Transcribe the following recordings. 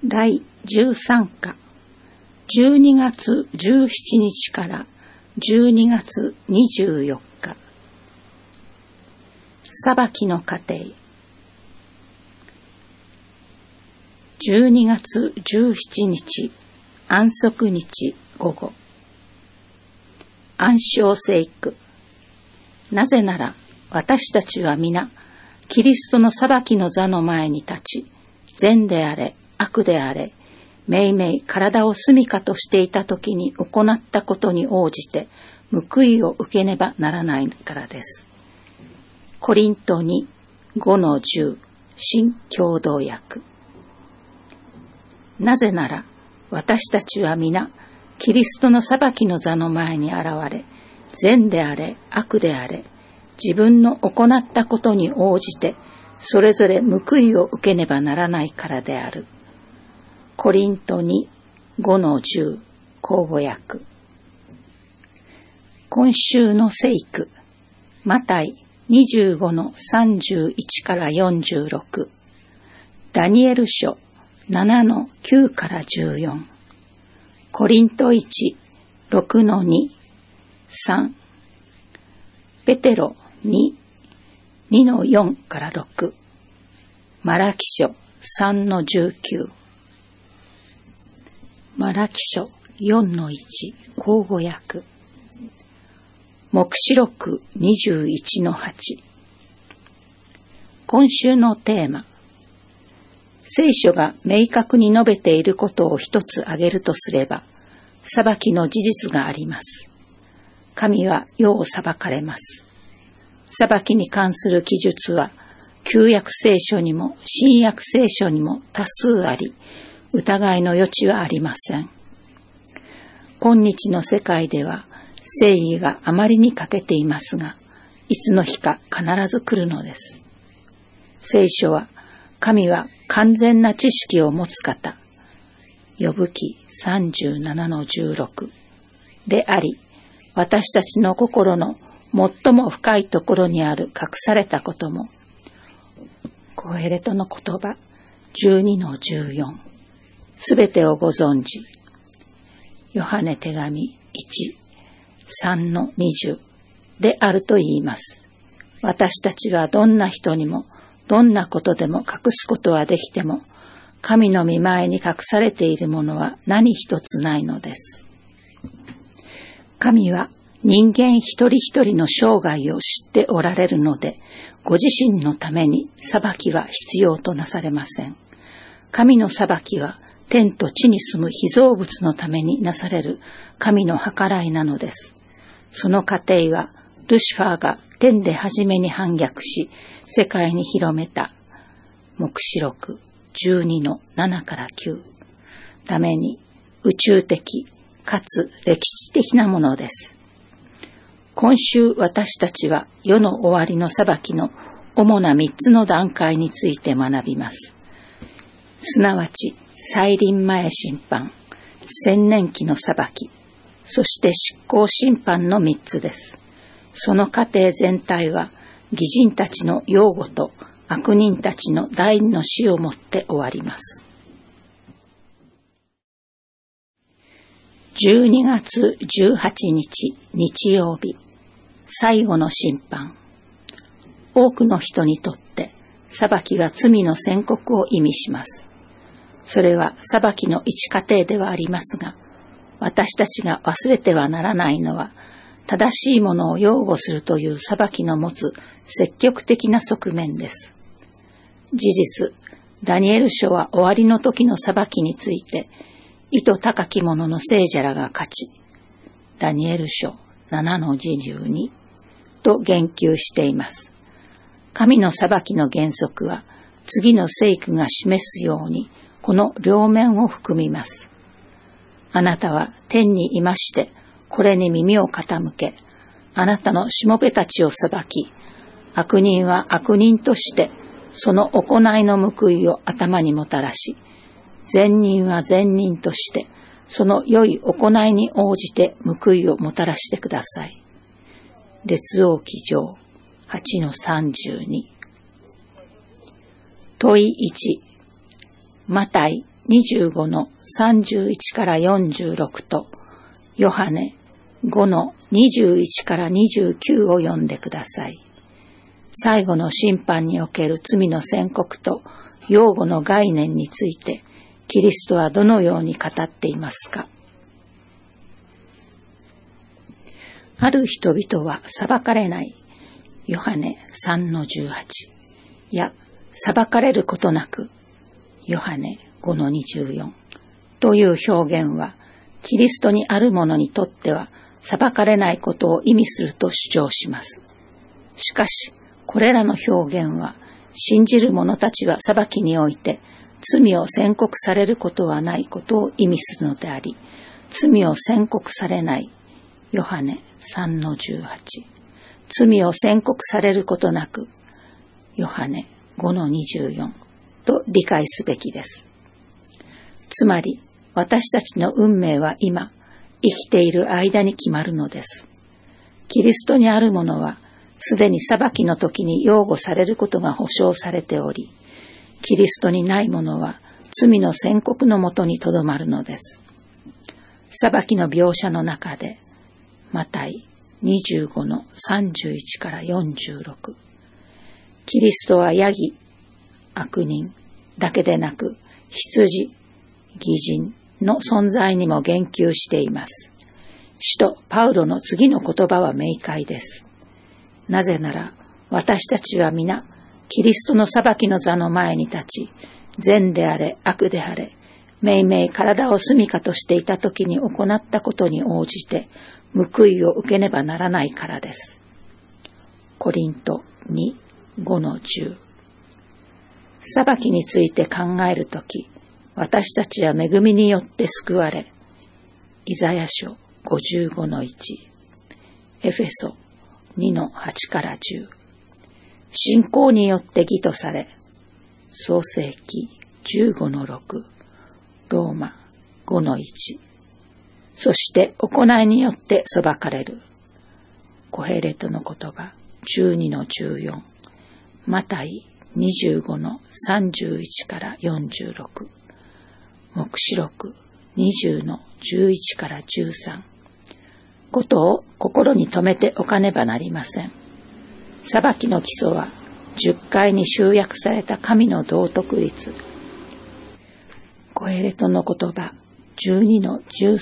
第13課12月17日から12月24日裁きの過程。12月17日安息日午後。暗唱聖句。なぜなら私たちは皆キリストの裁きの座の前に立ち、善であれ悪であれ、めいめい体を住みかとしていたときに行ったことに応じて報いを受けねばならないからです。コリント2、5-10新共同訳。なぜなら私たちは皆キリストの裁きの座の前に現れ、善であれ悪であれ、自分の行ったことに応じてそれぞれ報いを受けねばならないからである。コリント2、5-10口語訳。今週の聖句、マタイ25-31から46、ダニエル書7-9から14、コリント1、6-2、3、ペテロ2、2-4から6、マラキ書3-19、マラキ書4-1口語訳。黙示録21-8。今週のテーマ。聖書が明確に述べていることを一つ挙げるとすれば、裁きの事実があります。神は世を裁かれます。裁きに関する記述は、旧約聖書にも新約聖書にも多数あり、疑いの余地はありません。今日の世界では正義があまりに欠けていますが、いつの日か必ず来るのです。聖書は、神は完全な知識を持つ方、ヨブ記37-16であり、私たちの心の最も深いところにある隠されたことも、コヘレトの言葉12-14、すべてをご存知。ヨハネ手紙1、3-20であると言います。私たちはどんな人にも、どんなことでも隠すことはできても、神の御前に隠されているものは何一つないのです。神は人間一人一人の生涯を知っておられるので、ご自身のために裁きは必要となされません。神の裁きは天と地に住む被造物のためになされる神の計らいなのです。その過程はルシファーが天で初めに反逆し、世界に広めた黙示録12-7から9ために宇宙的かつ歴史的なものです。今週私たちは世の終わりの裁きの主な3つの段階について学びます。すなわち再臨前審判、千年期の裁き、そして執行審判の3つです。その過程全体は義人たちの擁護と悪人たちの第二の死をもって終わります。12月18日日曜日、最後の審判。多くの人にとって裁きは罪の宣告を意味します。それは裁きの一過程ではありますが、私たちが忘れてはならないのは、正しいものを擁護するという裁きの持つ積極的な側面です。事実、ダニエル書は終わりの時の裁きについて、意図高き者の聖者らが勝ち、ダニエル書7-22と言及しています。神の裁きの原則は、次の聖句が示すように、この両面を含みます。あなたは天にいまして、これに耳を傾け、あなたのしもべたちを裁き、悪人は悪人として、その行いの報いを頭にもたらし、善人は善人として、その良い行いに応じて報いをもたらしてください。列王記上 8-32。問い1、マタイ 25の31から46とヨハネ5の21から29を読んでください。最後の審判における罪の宣告と擁護の概念についてキリストはどのように語っていますか？ある人々は裁かれないヨハネ3の18や裁かれることなくヨハネ5の24という表現はキリストにある者にとっては裁かれないことを意味すると主張します。しかしこれらの表現は信じる者たちは裁きにおいて罪を宣告されることはないことを意味するのであり、罪を宣告されないヨハネ3の18、罪を宣告されることなくヨハネ5の24と理解すべきです。つまり私たちの運命は今生きている間に決まるのです。キリストにあるものはすでに裁きの時に擁護されることが保証されており、キリストにないものは罪の宣告のもとにとどまるのです。裁きの描写の中でマタイ25の31から46、キリストはヤギ、悪人だけでなく羊、義人の存在にも言及しています。使徒パウロの次の言葉は明快です。なぜなら私たちは皆キリストの裁きの座の前に立ち、善であれ悪であれ、めいめい体を住処としていた時に行ったことに応じて報いを受けねばならないからです。コリント2、5の10。裁きについて考えるとき、私たちは恵みによって救われ、イザヤ書55の1、エフェソ2の8から10、信仰によって義とされ、創世記15の6、ローマ5の1、そして行いによって裁かれる。コヘレトの言葉12の14、マタイ25の31から46、黙示録20の11から13、ことを心に留めておかねばなりません。裁きの基礎は10回に集約された神の道徳律。コヘレトの言葉12の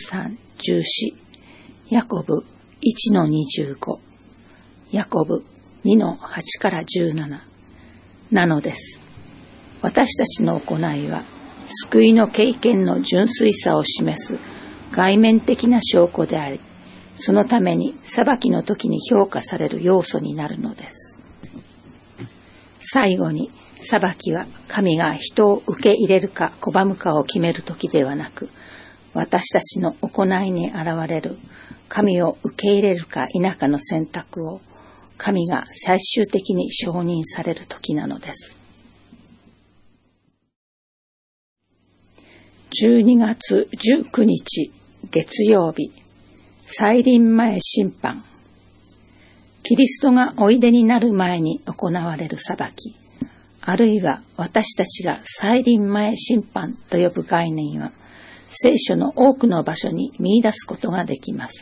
13、14、ヤコブ1の25、ヤコブ2の8から17なのです。私たちの行いは救いの経験の純粋さを示す外面的な証拠であり、そのために裁きの時に評価される要素になるのです。最後に裁きは神が人を受け入れるか拒むかを決める時ではなく、私たちの行いに現れる神を受け入れるか否かの選択を神が最終的に承認される時なのです。12月19日月曜日、再臨前審判。キリストがおいでになる前に行われる裁き、あるいは私たちが再臨前審判と呼ぶ概念は、聖書の多くの場所に見出すことができます。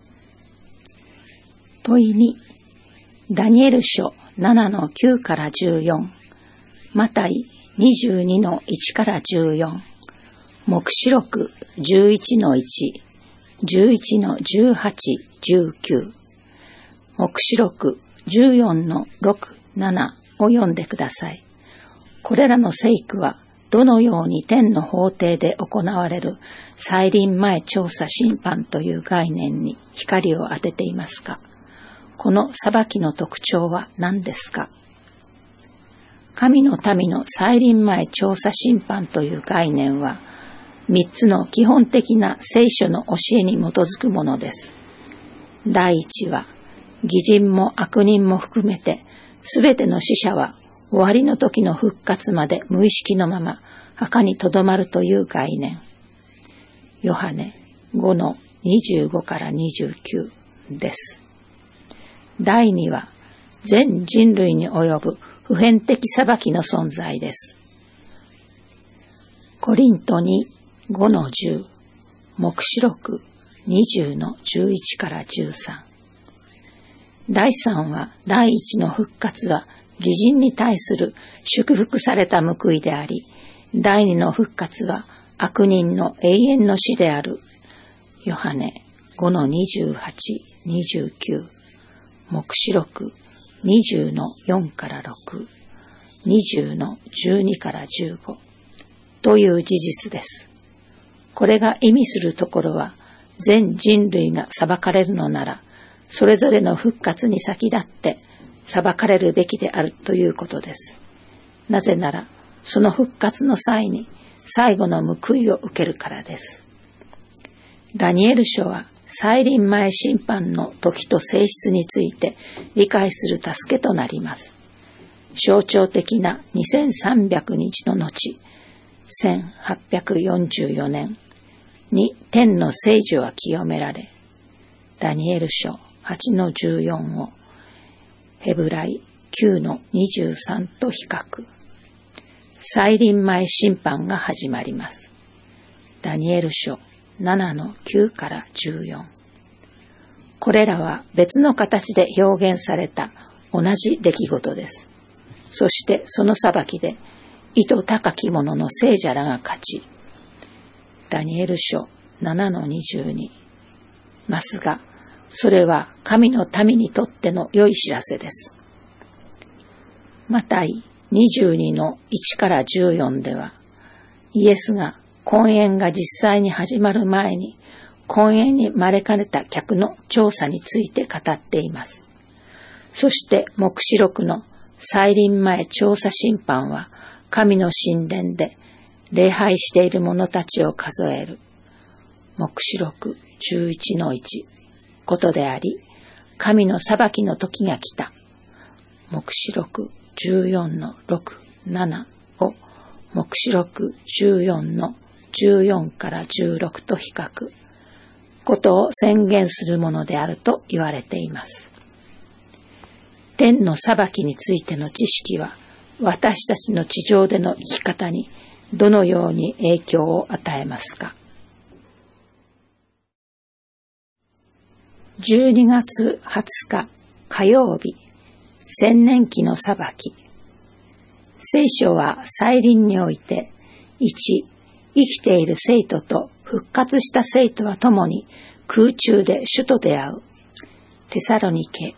問い2、ダニエル書7の9から14、マタイ22の1から14、黙示録11の1、11の18、19、黙示録14の6、7を読んでください。これらの聖句はどのように天の法廷で行われる再臨前調査審判という概念に光を当てていますか？この裁きの特徴は何ですか？神の民の再臨前調査審判という概念は、3つの基本的な聖書の教えに基づくものです。第一は、義人も悪人も含めて、すべての死者は終わりの時の復活まで無意識のまま墓にとどまるという概念。ヨハネ5の25から29です。第二は、全人類に及ぶ普遍的裁きの存在です。 コリントに 5-10、黙示録 20-11から13。第3は、第1の復活は義人に対する祝福された報いであり、第2の復活は悪人の永遠の死である。ヨハネ 5-28、29、黙示録 20-4から6、20-12から15という事実です。これが意味するところは、全人類が裁かれるのなら、それぞれの復活に先立って裁かれるべきであるということです。なぜなら、その復活の際に最後の報いを受けるからです。ダニエル書は再臨前審判の時と性質について理解する助けとなります。象徴的な2300日の後、1844年に天の聖女は清められ、ダニエル書 8-14 をヘブライ 9-23 と比較。再臨前審判が始まります。ダニエル書 7-9 から14。これらは別の形で表現された同じ出来事です。そしてその裁きで意図高き者の聖者らが勝ち。ダニエル書 7-22。ますが、それは神の民にとっての良い知らせです。マタイ 22-1 から14では、イエスが婚宴が実際に始まる前に、婚宴に招かれた客の調査について語っています。そして黙示録の再臨前調査審判は、神の神殿で礼拝している者たちを数える。黙示録 11-1 ことであり、神の裁きの時が来た。黙示録 14-6、7を黙示録 14-14 から16と比較。ことを宣言するものであると言われています。天の裁きについての知識は、私たちの地上での生き方にどのように影響を与えますか。12月20日火曜日、千年期の裁き。聖書は再臨において、1、生きている生徒と復活した生徒は共に空中で主と出会う。テサロニケ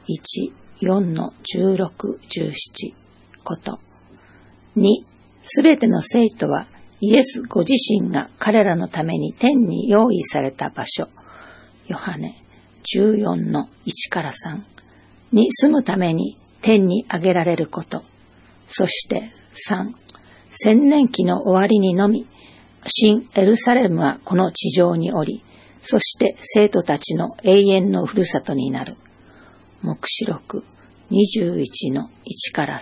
1、4-16-17 こと。2、すべての生徒はイエスご自身が彼らのために天に用意された場所、ヨハネ 14-1 から3に住むために天に上げられること。そして3、千年期の終わりにのみ、新エルサレムはこの地上におり、そして生徒たちの永遠のふるさとになる。黙示録 21-1 から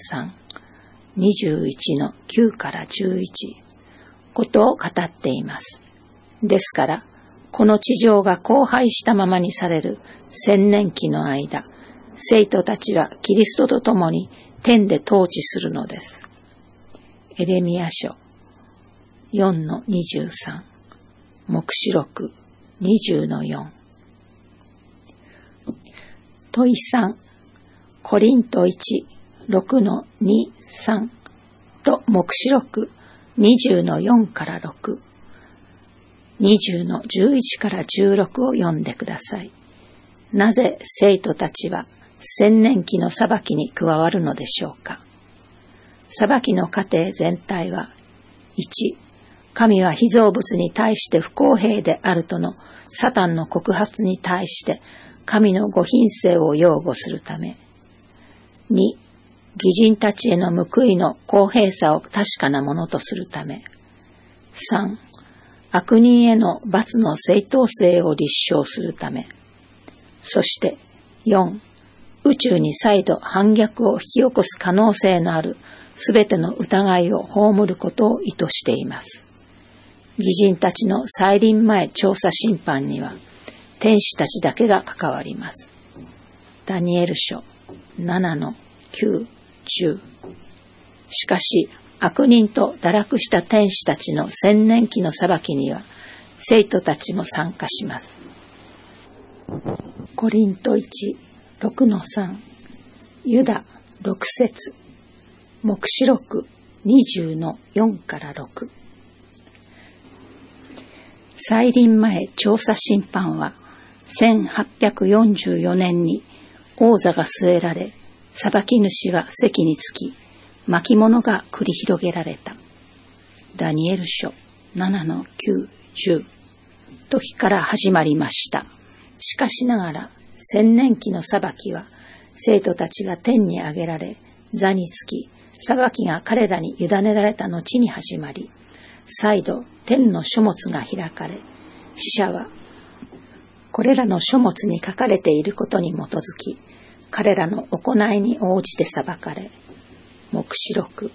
3、21-9 から11ことを語っています。ですから、この地上が荒廃したままにされる千年期の間、生徒たちはキリストと共に天で統治するのです。エレミヤ書 4-23、黙示録 20-4。問3、コリント 1、6-2-3 と黙示録 20-4 から6、20-11から16を読んでください。なぜ生徒たちは千年期の裁きに加わるのでしょうか。裁きの過程全体は、1、神は被造物に対して不公平であるとのサタンの告発に対して神のご品性を擁護するため。2、義人たちへの報いの公平さを確かなものとするため。3、悪人への罰の正当性を立証するため。そして4、宇宙に再度反逆を引き起こす可能性のあるすべての疑いを葬ることを意図しています。義人たちの再臨前調査審判には天使たちだけが関わります。ダニエル書 7-9、10。しかし悪人と堕落した天使たちの千年期の裁きには生徒たちも参加します。コリント 1、6-3、ユダ6節、黙示録20-4-6。再臨前調査審判は1844年に王座が据えられ、裁き主は席につき、巻物が繰り広げられた。ダニエル書 7-9-10 時から始まりました。しかしながら千年期の裁きは生徒たちが天に上げられ、座につき、裁きが彼らに委ねられた後に始まり、再度天の書物が開かれ、死者はこれらの書物に書かれていることに基づき、彼らの行いに応じて裁かれ、黙示録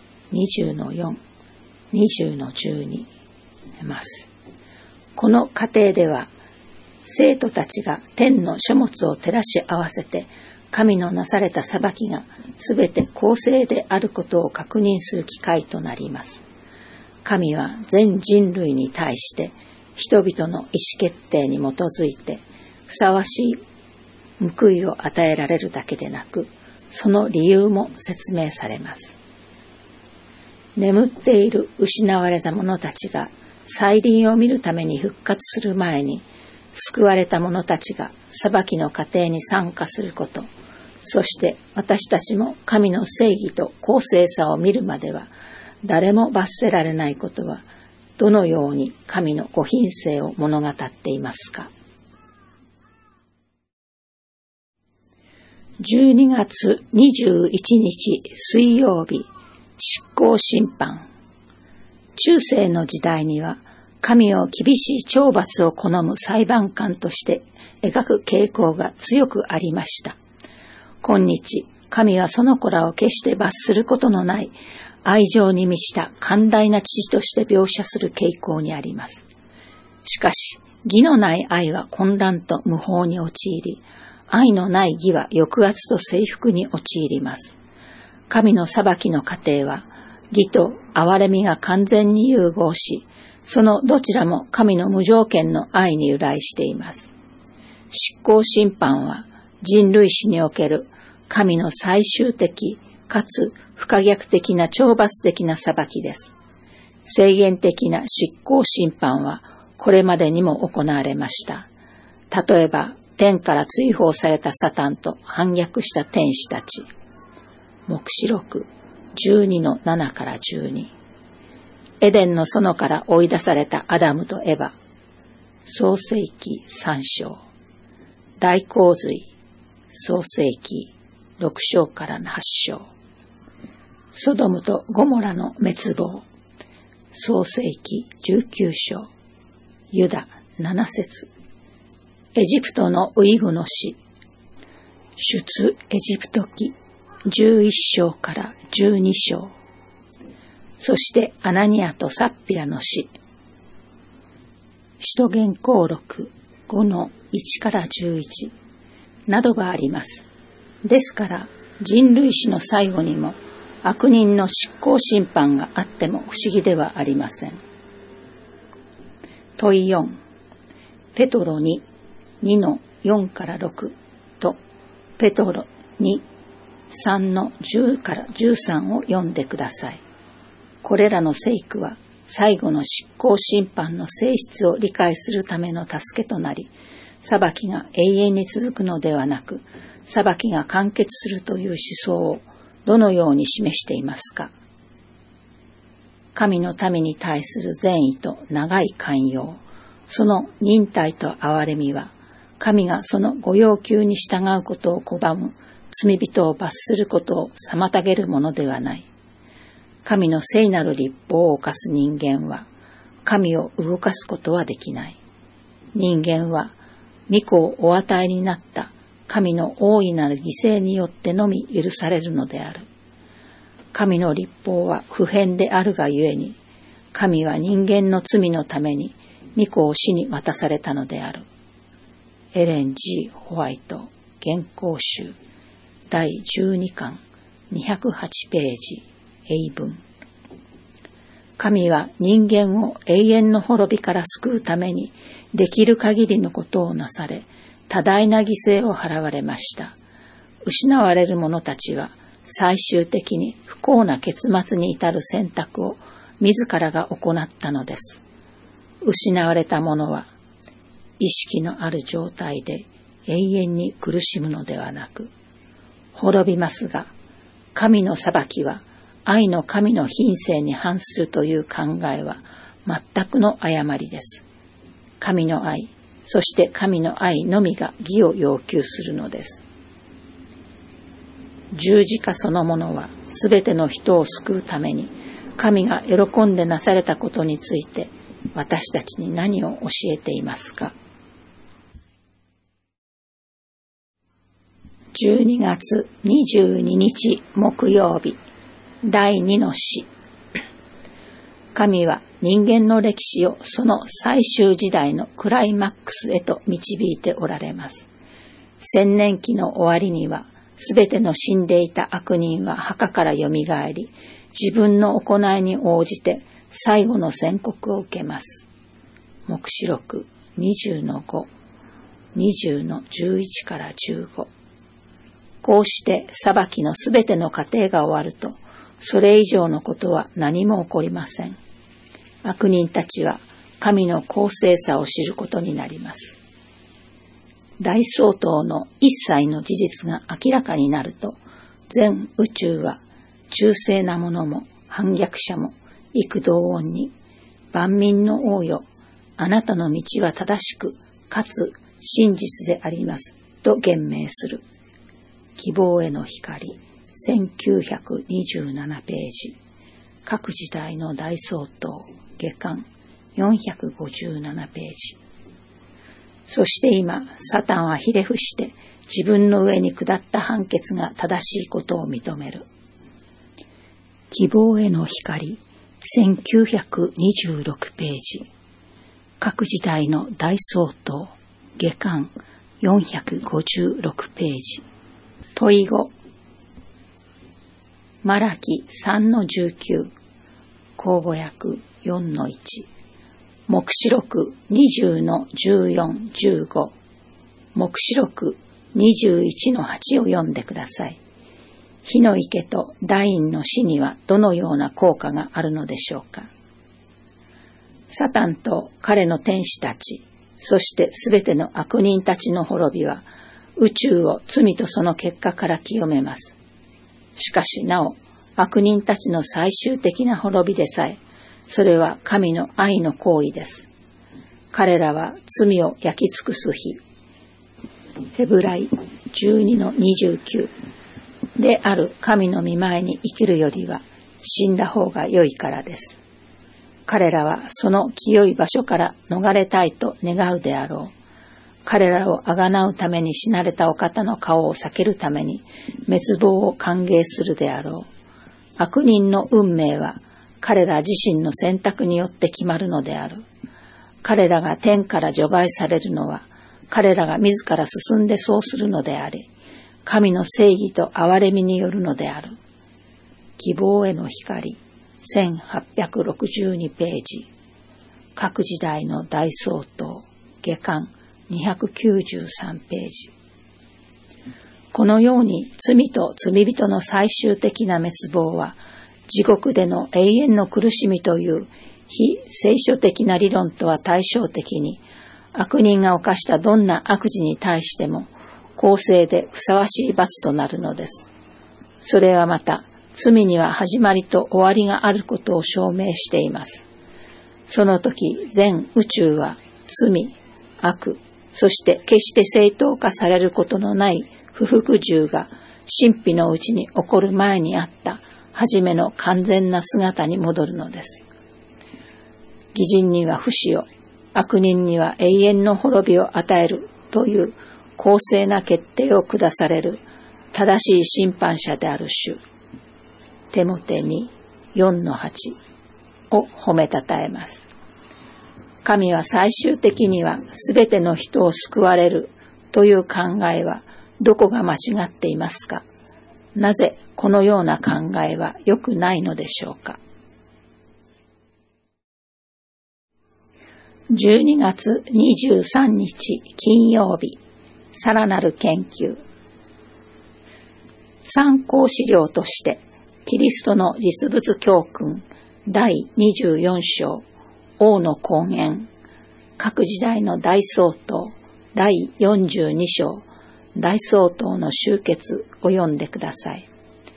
20-4、20-12ます。この過程では、生徒たちが天の書物を照らし合わせて、神のなされた裁きがすべて公正であることを確認する機会となります。神は全人類に対して人々の意思決定に基づいてふさわしい報いを与えられるだけでなく、その理由も説明されます。眠っている失われた者たちが再臨を見るために復活する前に、救われた者たちが裁きの過程に参加すること、そして私たちも神の正義と公正さを見るまでは誰も罰せられないことは、どのように神のご品性を物語っていますか。12月21日水曜日、執行審判。中世の時代には、神を厳しい懲罰を好む裁判官として描く傾向が強くありました。今日、神はその子らを決して罰することのない愛情に満ちた寛大な父として描写する傾向にあります。しかし、義のない愛は混乱と無法に陥り、愛のない義は抑圧と征服に陥ります。神の裁きの過程は、義と憐れみが完全に融合し、そのどちらも神の無条件の愛に由来しています。執行審判は人類史における神の最終的かつ不可逆的な懲罰的な裁きです。制限的な執行審判はこれまでにも行われました。例えば、天から追放されたサタンと反逆した天使たち。黙示録12-7から12。エデンの園から追い出されたアダムとエバ。創世記3章。大洪水。創世記6章から8章。ソドムとゴモラの滅亡。創世記19章。ユダ7節。エジプトのウイグの死。出エジプト記11章から12章。そしてアナニアとサッピラの死。使徒言行録 5-1 から11などがあります。ですから人類史の最後にも悪人の執行審判があっても不思議ではありません。問い4、ペトロ2、2-4から6とペトロ2、3-10から13を読んでください。これらの聖句は最後の執行審判の性質を理解するための助けとなり、裁きが永遠に続くのではなく、裁きが完結するという思想をどのように示していますか。神の民に対する善意と長い寛容、その忍耐と憐れみは、神がそのご要求に従うことを拒む罪人を罰することを妨げるものではない。神の聖なる律法を犯す人間は、神を動かすことはできない。人間は、御子をお与えになった神の大いなる犠牲によってのみ許されるのである。神の律法は不変であるがゆえに、神は人間の罪のために御子を死に渡されたのである。エレン・G・ホワイト、原稿集、第12巻、208ページ、英文。 神は人間を永遠の滅びから救うためにできる限りのことをなされ、多大な犠牲を払われました。失われる者たちは最終的に不幸な結末に至る選択を自らが行ったのです。失われた者は意識のある状態で永遠に苦しむのではなく、滅びますが、神の裁きは愛の神の品性に反するという考えは全くの誤りです。神の愛、そして神の愛のみが義を要求するのです。十字架そのものはすべての人を救うために神が喜んでなされたことについて私たちに何を教えていますか。12月22日木曜日、第2の詩。神は人間の歴史をその最終時代のクライマックスへと導いておられます。千年期の終わりには、すべての死んでいた悪人は墓からよみがえり、自分の行いに応じて最後の宣告を受けます。黙示録20-5、20-11から15。こうして裁きのすべての過程が終わると、それ以上のことは何も起こりません。悪人たちは神の公正さを知ることになります。大総統の一切の事実が明らかになると、全宇宙は忠誠な者も反逆者も幾同音に、万民の王よ、あなたの道は正しくかつ真実でありますと言明する。希望への光、1927ページ。各時代の大総統下巻457ページ。そして今、サタンはひれ伏して自分の上に下った判決が正しいことを認める。希望への光、1926ページ。各時代の大総統下巻456ページ。問い5。マラキ 3-19、口語訳 4-1、黙示録 20-14-15、黙示録 21-8を読んでください。火の池と大陰の死にはどのような効果があるのでしょうか。サタンと彼の天使たち、そしてすべての悪人たちの滅びは、宇宙を罪とその結果から清めます。しかしなお、悪人たちの最終的な滅びでさえ、それは神の愛の行為です。彼らは罪を焼き尽くす日、ヘブライ 12-29 である神の御前に生きるよりは死んだ方が良いからです。彼らはその清い場所から逃れたいと願うであろう。彼らをあがなうために死なれたお方の顔を避けるために滅亡を歓迎するであろう。悪人の運命は彼ら自身の選択によって決まるのである。彼らが天から除外されるのは彼らが自ら進んでそうするのであり、神の正義と憐れみによるのである。希望への光、1862ページ。各時代の大総統下巻293ページ。このように罪と罪人の最終的な滅亡は地獄での永遠の苦しみという非聖書的な理論とは対照的に、悪人が犯したどんな悪事に対しても公正でふさわしい罰となるのです。それはまた罪には始まりと終わりがあることを証明しています。その時全宇宙は罪、悪、そして決して正当化されることのない不服従が神秘のうちに起こる前にあった初めの完全な姿に戻るのです。義人には不死を、悪人には永遠の滅びを与えるという公正な決定を下される正しい審判者である主。テモテに 4-8 を褒めたたえます。神は最終的にはすべての人を救われるという考えはどこが間違っていますか。なぜこのような考えは良くないのでしょうか。 12月23日金曜日、さらなる研究。参考資料として、キリストの実物教訓第24章、王の根源、各時代の大総統第42章、大総統の終結を読んでください。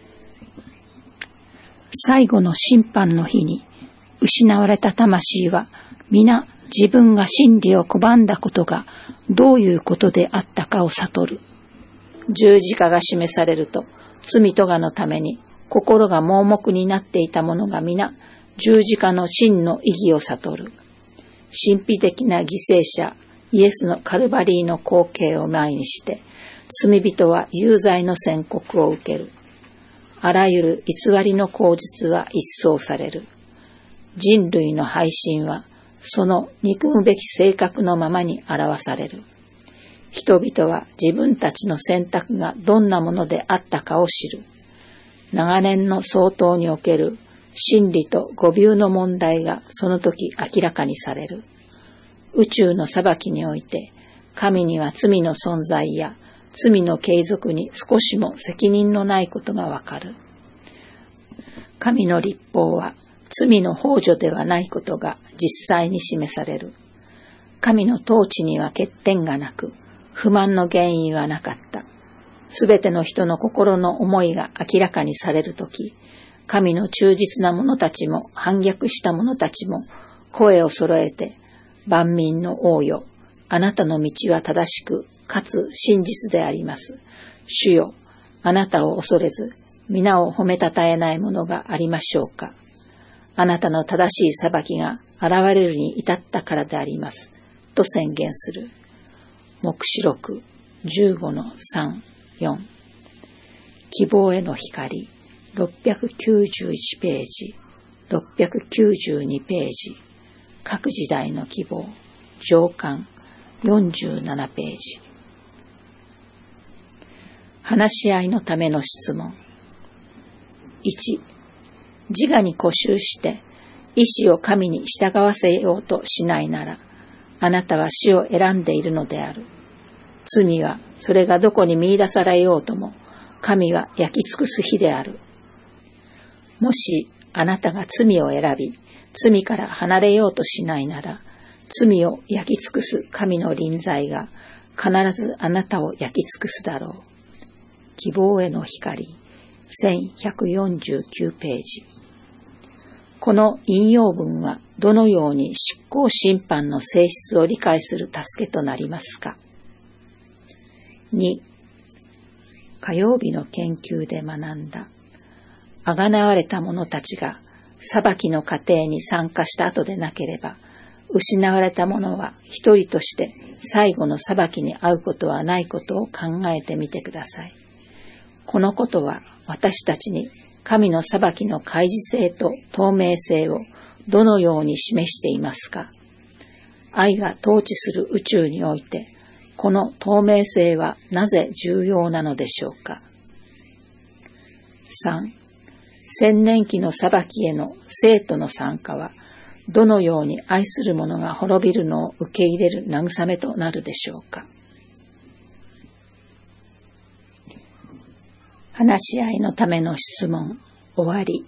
最後の審判の日に、失われた魂は皆自分が真理を拒んだことがどういうことであったかを悟る。十字架が示されると、罪咎のために心が盲目になっていた者が皆十字架の真の意義を悟る。神秘的な犠牲者イエスのカルバリーの光景を前にして、罪人は有罪の宣告を受ける。あらゆる偽りの口実は一掃される。人類の背信はその憎むべき性格のままに表される。人々は自分たちの選択がどんなものであったかを知る。長年の相当における真理と誤謬の問題がその時明らかにされる。宇宙の裁きにおいて、神には罪の存在や罪の継続に少しも責任のないことがわかる。神の律法は罪の幇助ではないことが実際に示される。神の統治には欠点がなく、不満の原因はなかった。すべての人の心の思いが明らかにされるとき、神の忠実な者たちも反逆した者たちも声を揃えて、万民の王よ、あなたの道は正しく、かつ真実であります。主よ、あなたを恐れず、皆を褒めたたえないものがありましょうか。あなたの正しい裁きが現れるに至ったからであります。と宣言する。黙示録 15-3-4 希望への光691ページ、692ページ、各時代の希望、上巻47ページ。話し合いのための質問。1、自我に固執して意志を神に従わせようとしないなら、あなたは死を選んでいるのである。罪はそれがどこに見出されようとも、神は焼き尽くす日である。もしあなたが罪を選び、罪から離れようとしないなら、罪を焼き尽くす神の臨在が必ずあなたを焼き尽くすだろう。希望への光、1149ページ。この引用文はどのように執行審判の性質を理解する助けとなりますか。2、火曜日の研究で学んだ。あがなわれた者たちが裁きの過程に参加した後でなければ、失われた者は一人として最後の裁きに遭うことはないことを考えてみてください。このことは私たちに神の裁きの開示性と透明性をどのように示していますか。愛が統治する宇宙において、この透明性はなぜ重要なのでしょうか。3、千年期の裁きへの生徒の参加は、どのように愛する者が滅びるのを受け入れる慰めとなるでしょうか。話し合いのための質問、終わり。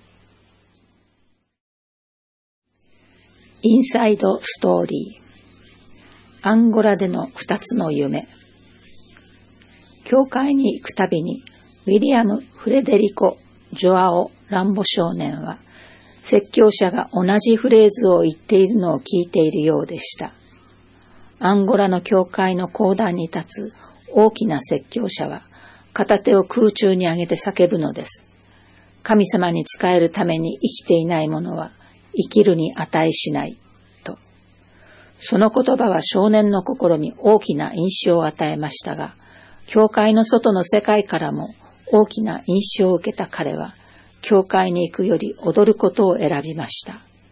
インサイドストーリー。アンゴラでの2つの夢。教会に行くたびに、ウィリアム・フレデリコ・ジョアオ・ランボ少年は、説教者が同じフレーズを言っているのを聞いているようでした。アンゴラの教会の講談に立つ大きな説教者は、片手を空中に上げて叫ぶのです。神様に仕えるために生きていない者は生きるに値しないと。その言葉は少年の心に大きな印象を与えましたが、教会の外の世界からも大きな印象を受けた彼は、教会に行くより踊ることを選びました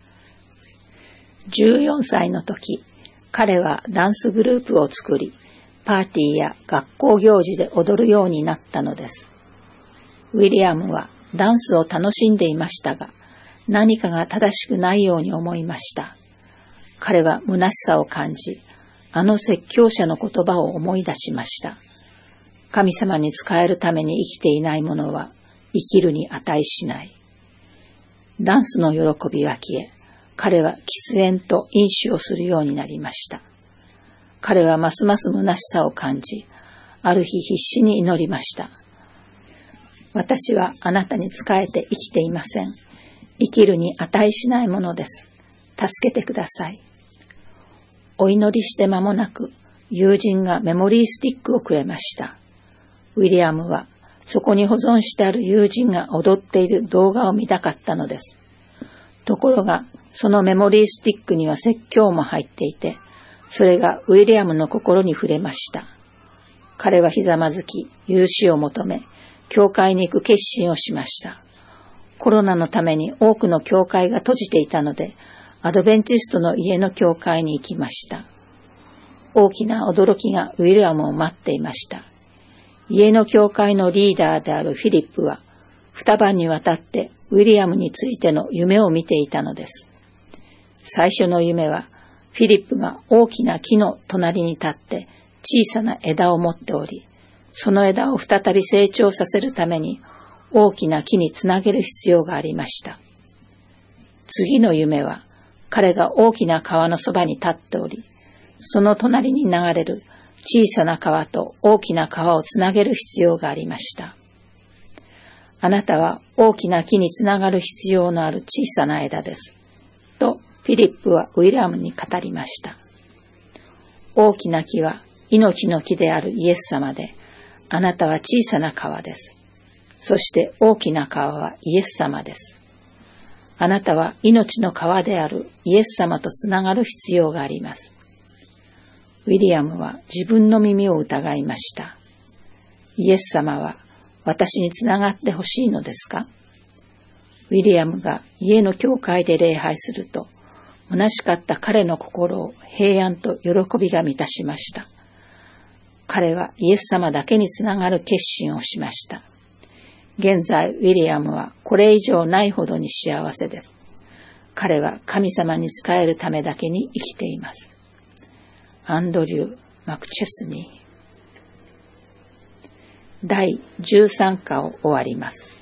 。14歳の時、彼はダンスグループを作り、パーティーや学校行事で踊るようになったのです。ウィリアムはダンスを楽しんでいましたが、何かが正しくないように思いました。 彼は虚しさを感じ、あの説教者の言葉を思い出しました。神様に仕えるために生きていない者は生きるに値しない。ダンスの喜びは消え、彼は喫煙と飲酒をするようになりました。彼はますます虚しさを感じ、ある日必死に祈りました。私はあなたに仕えて生きていません。生きるに値しないものです。助けてください。お祈りして間もなく、友人がメモリースティックをくれました。ウィリアムは、そこに保存してある友人が踊っている動画を見たかったのです。ところが、そのメモリースティックには説教も入っていて、それがウィリアムの心に触れました。彼はひざまずき、許しを求め、教会に行く決心をしました。コロナのために多くの教会が閉じていたので、アドベンチストの家の教会に行きました。大きな驚きがウィリアムを待っていました。家の教会のリーダーであるフィリップは、2晩にわたってウィリアムについての夢を見ていたのです。最初の夢は、フィリップが大きな木の隣に立って小さな枝を持っており、その枝を再び成長させるために大きな木につなげる必要がありました。次の夢は、彼が大きな川のそばに立っており、その隣に流れる小さな川と大きな川をつなげる必要がありました。あなたは大きな木につながる必要のある小さな枝です。とフィリップはウィリアムに語りました。大きな木は命の木であるイエス様で、あなたは小さな川です。そして大きな川はイエス様です。あなたは命の川であるイエス様とつながる必要があります。ウィリアムは自分の耳を疑いました。イエス様は私につながってほしいのですか？ウィリアムが家の教会で礼拝すると、虚しかった彼の心を平安と喜びが満たしました。彼はイエス様だけにつながる決心をしました。現在、ウィリアムはこれ以上ないほどに幸せです。彼は神様に仕えるためだけに生きています。アンドリュー・マクチェスニー。第13課を終わります。